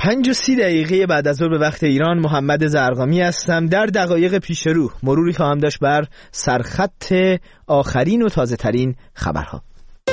5:30 بعد از ظهر به وقت ایران، محمد زرقامی هستم. در دقایق پیش رو مروری خواهم داشت بر سرخط آخرین و تازه ترین خبرها.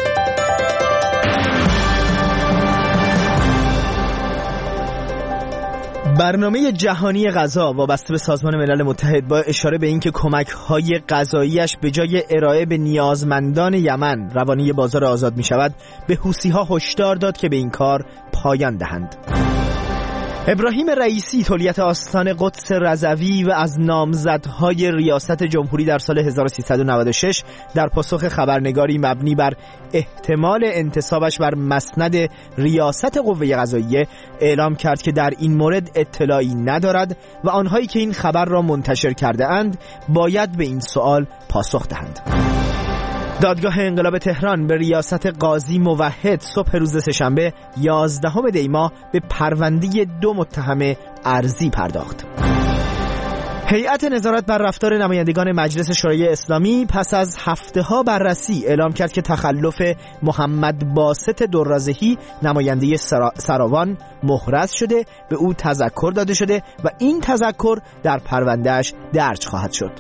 برنامه جهانی غذا وابسته به سازمان ملل متحد با اشاره به اینکه کمک‌های غذایی‌اش به جای ارائه به نیازمندان یمن روانی بازار آزاد می‌شود، به حوثی‌ها هشدار داد که به این کار پایان دهند. ابراهیم رئیسی تولیت آستان قدس رضوی و از نامزدهای ریاست جمهوری در سال 1396 در پاسخ خبرنگاری مبنی بر احتمال انتصابش بر مسند ریاست قوه قضاییه اعلام کرد که در این مورد اطلاعی ندارد و آنهایی که این خبر را منتشر کرده اند باید به این سوال پاسخ دهند. دادگاه انقلاب تهران به ریاست قاضی موحد صبح روز سه‌شنبه 11 دی ماه به پرونده 2 متهم ارضی پرداخت. هیئت نظارت بر رفتار نمایندگان مجلس شورای اسلامی پس از هفته‌ها بررسی اعلام کرد که تخلف محمد باسط درازهی نماینده سراوان محرز شده، به او تذکر داده شده و این تذکر در پروندهش درج خواهد شد.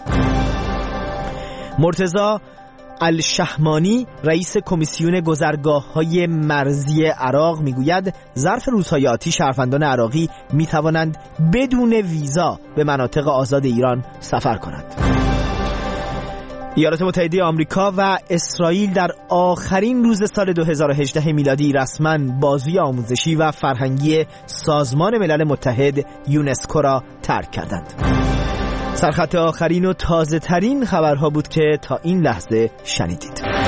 مرتضی الشهمانی رئیس کمیسیون گذرگاه‌های مرزی عراق میگوید ظرف روزهای آتی شهروندان عراقی میتوانند بدون ویزا به مناطق آزاد ایران سفر کنند. ایالات متحده آمریکا و اسرائیل در آخرین روز سال 2018 میلادی رسما بازوی آموزشی و فرهنگی سازمان ملل متحد یونسکو را ترک کردند. سرخط آخرین و تازه ترین خبرها بود که تا این لحظه شنیدید.